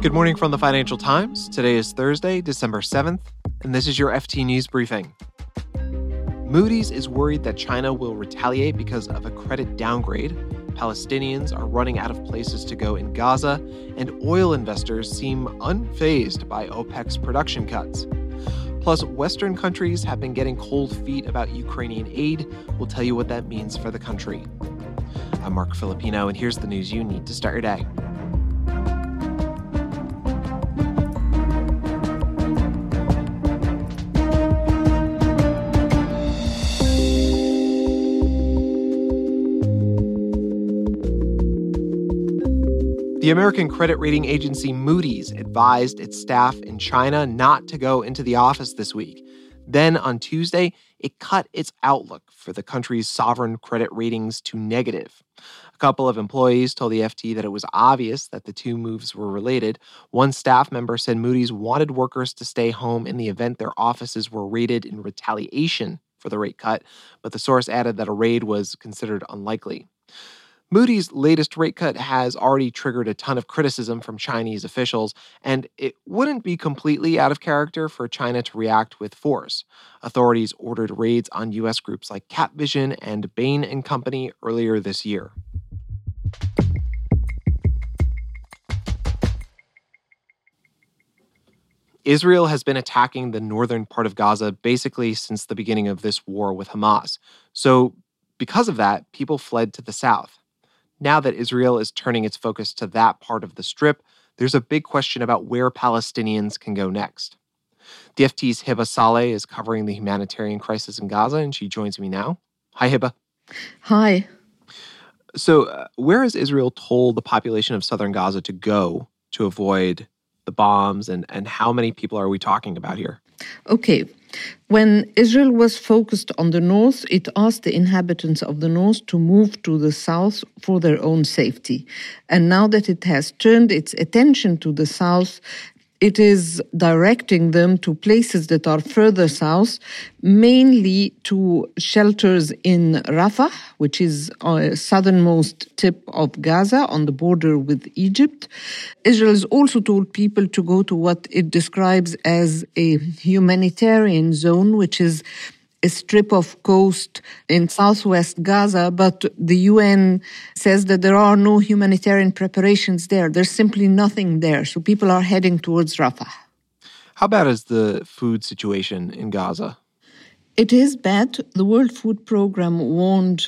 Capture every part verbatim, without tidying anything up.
Good morning from the Financial Times. Today is Thursday, December seventh, and this is your F T News Briefing. Moody's is worried that China will retaliate because of a credit downgrade. Palestinians are running out of places to go in Gaza, and oil investors seem unfazed by OPEC's production cuts. Plus, Western countries have been getting cold feet about Ukrainian aid. We'll tell you what that means for the country. I'm Mark Filipino, and here's the news you need to start your day. The American credit rating agency Moody's advised its staff in China not to go into the office this week. Then on Tuesday, it cut its outlook for the country's sovereign credit ratings to negative. A couple of employees told the F T that it was obvious that the two moves were related. One staff member said Moody's wanted workers to stay home in the event their offices were raided in retaliation for the rate cut, but the source added that a raid was considered unlikely. Moody's latest rate cut has already triggered a ton of criticism from Chinese officials, and it wouldn't be completely out of character for China to react with force. Authorities ordered raids on U S groups like Capvision and Bain and Company earlier this year. Israel has been attacking the northern part of Gaza basically since the beginning of this war with Hamas. So because of that, people fled to the south. Now that Israel is turning its focus to that part of the Strip, there's a big question about where Palestinians can go next. The F T's Hiba Saleh is covering the humanitarian crisis in Gaza, and she joins me now. Hi, Hiba. Hi. So uh, where has Israel told the population of southern Gaza to go to avoid the bombs, and, and how many people are we talking about here? Okay. When Israel was focused on the north, it asked the inhabitants of the north to move to the south for their own safety. And now that it has turned its attention to the south, it is directing them to places that are further south, mainly to shelters in Rafah, which is a southernmost tip of Gaza on the border with Egypt. Israel has also told people to go to what it describes as a humanitarian zone, which is a strip of coast in southwest Gaza, but the U N says that there are no humanitarian preparations there. There's simply nothing there. So people are heading towards Rafah. How bad is the food situation in Gaza? It is bad. The World Food Programme warned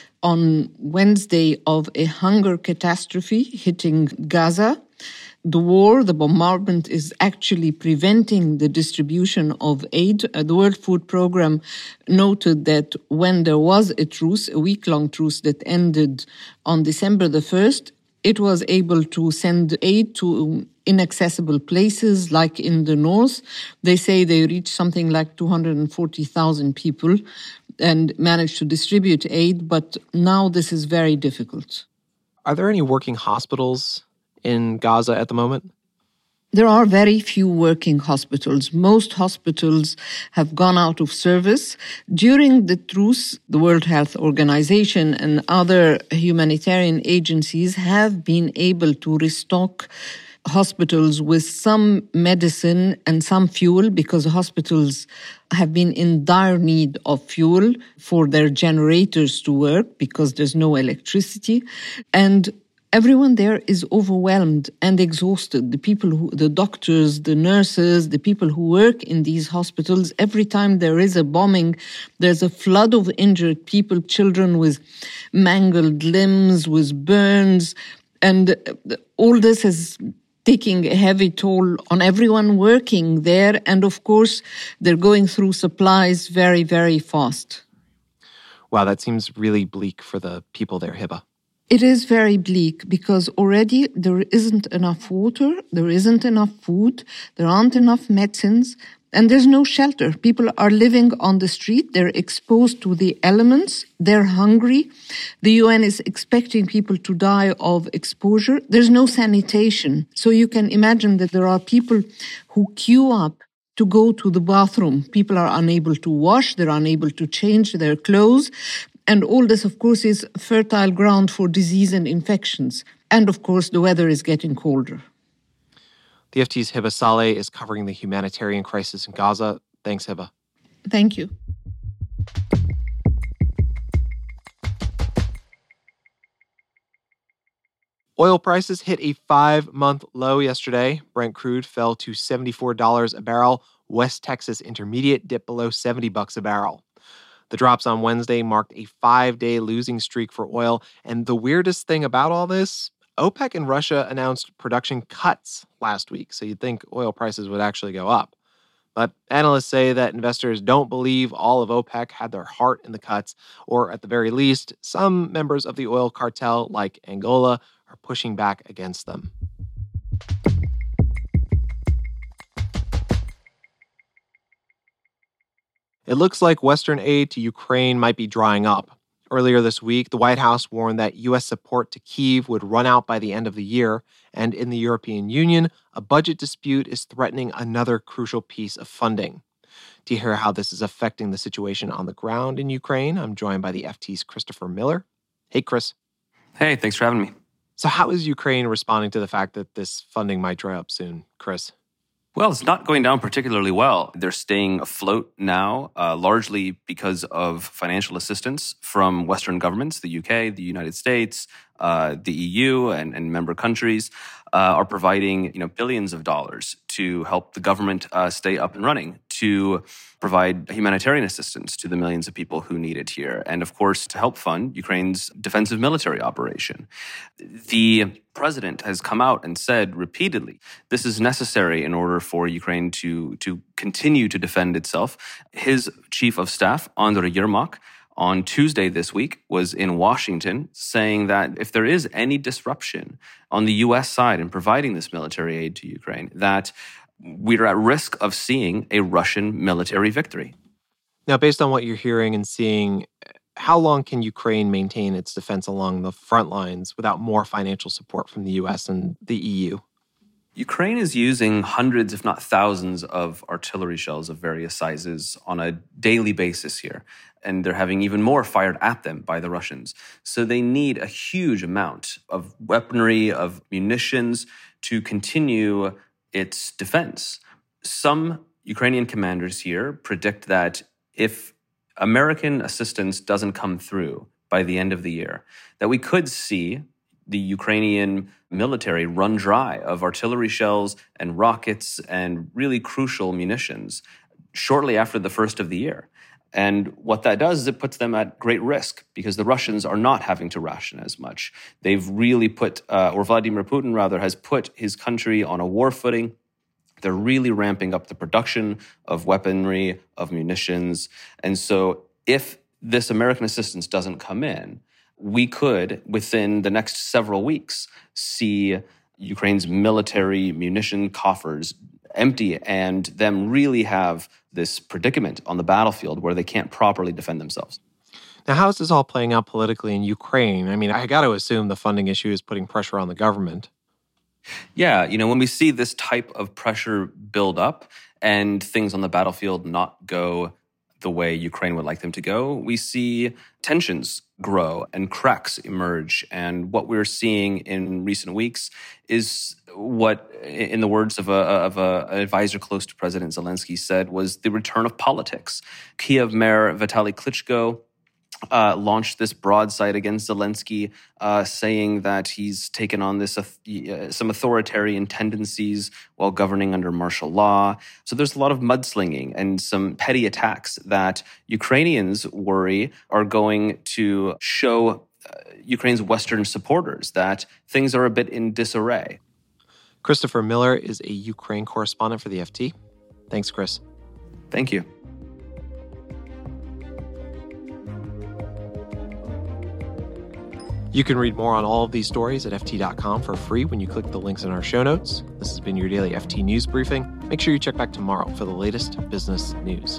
on Wednesday of a hunger catastrophe hitting Gaza. The war, the bombardment, is actually preventing the distribution of aid. The World Food Programme noted that when there was a truce, a week-long truce that ended on December the first, it was able to send aid to inaccessible places like in the north. They say they reached something like two hundred forty thousand people and managed to distribute aid, but now this is very difficult. Are there any working hospitals in Gaza at the moment? There are very few working hospitals. Most hospitals have gone out of service. During the truce, the World Health Organization and other humanitarian agencies have been able to restock hospitals with some medicine and some fuel, because hospitals have been in dire need of fuel for their generators to work because there's no electricity. And everyone there is overwhelmed and exhausted. The people, who, the doctors, the nurses, the people who work in these hospitals, every time there is a bombing, there's a flood of injured people, children with mangled limbs, with burns. And all this is taking a heavy toll on everyone working there. And of course, they're going through supplies very, very fast. Wow, that seems really bleak for the people there, Hiba. It is very bleak because already there isn't enough water, there isn't enough food, there aren't enough medicines, and there's no shelter. People are living on the street, they're exposed to the elements, they're hungry. The U N is expecting people to die of exposure. There's no sanitation. So you can imagine that there are people who queue up to go to the bathroom. People are unable to wash, they're unable to change their clothes. And all this, of course, is fertile ground for disease and infections. And, of course, the weather is getting colder. The F T's Hiba Saleh is covering the humanitarian crisis in Gaza. Thanks, Hiba. Thank you. Oil prices hit a five-month low yesterday. Brent crude fell to seventy-four dollars a barrel. West Texas Intermediate dipped below seventy bucks a barrel. The drops on Wednesday marked a five-day losing streak for oil. And the weirdest thing about all this, OPEC and Russia announced production cuts last week, so you'd think oil prices would actually go up. But analysts say that investors don't believe all of OPEC had their heart in the cuts, or at the very least, some members of the oil cartel, like Angola, are pushing back against them. It looks like Western aid to Ukraine might be drying up. Earlier this week, the White House warned that U S support to Kyiv would run out by the end of the year, and in the European Union, a budget dispute is threatening another crucial piece of funding. To hear how this is affecting the situation on the ground in Ukraine, I'm joined by the F T's Christopher Miller. Hey, Chris. Hey, thanks for having me. So how is Ukraine responding to the fact that this funding might dry up soon, Chris? Well, it's not going down particularly well. They're staying afloat now, uh, largely because of financial assistance from Western governments. The U K, the United States, uh, the E U, and, and member countries uh, are providing, you know, billions of dollars to help the government uh, stay up and running, to provide humanitarian assistance to the millions of people who need it here, and of course, to help fund Ukraine's defensive military operation. The president has come out and said repeatedly, this is necessary in order for Ukraine to, to continue to defend itself. His chief of staff, Andriy Yermak, on Tuesday this week was in Washington saying that if there is any disruption on the U S side in providing this military aid to Ukraine, that we're at risk of seeing a Russian military victory. Now, based on what you're hearing and seeing, how long can Ukraine maintain its defense along the front lines without more financial support from the U S and the E U? Ukraine is using hundreds, if not thousands, of artillery shells of various sizes on a daily basis here. And they're having even more fired at them by the Russians. So they need a huge amount of weaponry, of munitions to continue its defense. Some Ukrainian commanders here predict that if American assistance doesn't come through by the end of the year, that we could see the Ukrainian military run dry of artillery shells and rockets and really crucial munitions shortly after the first of the year. And what that does is it puts them at great risk because the Russians are not having to ration as much. They've really put, uh, or Vladimir Putin rather, has put his country on a war footing. They're really ramping up the production of weaponry, of munitions. And so if this American assistance doesn't come in, we could, within the next several weeks, see Ukraine's military munition coffers empty and them really have this predicament on the battlefield where they can't properly defend themselves. Now, how is this all playing out politically in Ukraine? I mean, I got to assume the funding issue is putting pressure on the government. Yeah, you know, when we see this type of pressure build up and things on the battlefield not go the way Ukraine would like them to go, we see tensions grow and cracks emerge. And what we're seeing in recent weeks is what, in the words of, a, of a, an advisor close to President Zelensky, said was the return of politics. Kyiv Mayor Vitaly Klitschko Uh, launched this broadside against Zelensky, uh, saying that he's taken on this uh, some authoritarian tendencies while governing under martial law. So there's a lot of mudslinging and some petty attacks that Ukrainians worry are going to show uh, Ukraine's Western supporters that things are a bit in disarray. Christopher Miller is a Ukraine correspondent for the F T. Thanks, Chris. Thank you. You can read more on all of these stories at F T dot com for free when you click the links in our show notes. This has been your daily F T News Briefing. Make sure you check back tomorrow for the latest business news.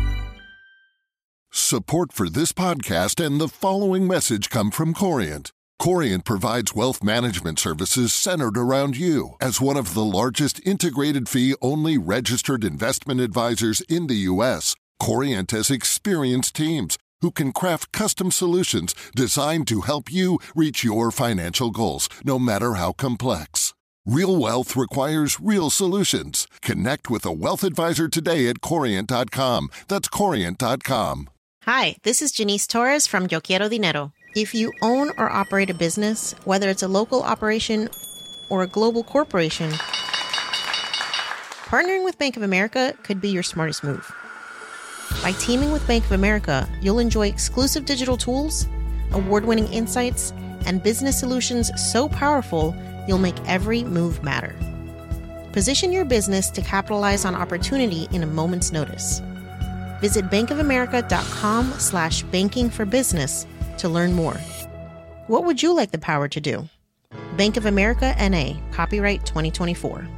Support for this podcast and the following message come from Corient. Corient provides wealth management services centered around you. As one of the largest integrated fee-only registered investment advisors in the U S, Corient has experienced teams who can craft custom solutions designed to help you reach your financial goals, no matter how complex. Real wealth requires real solutions. Connect with a wealth advisor today at Corient dot com. That's Corient dot com. Hi, this is Janice Torres from Yo Quiero Dinero. If you own or operate a business, whether it's a local operation or a global corporation, partnering with Bank of America could be your smartest move. By teaming with Bank of America, you'll enjoy exclusive digital tools, award-winning insights, and business solutions so powerful you'll make every move matter. Position your business to capitalize on opportunity in a moment's notice. Visit bankofamerica.com slash banking for business to learn more. What would you like the power to do? Bank of America N A, copyright twenty twenty-four.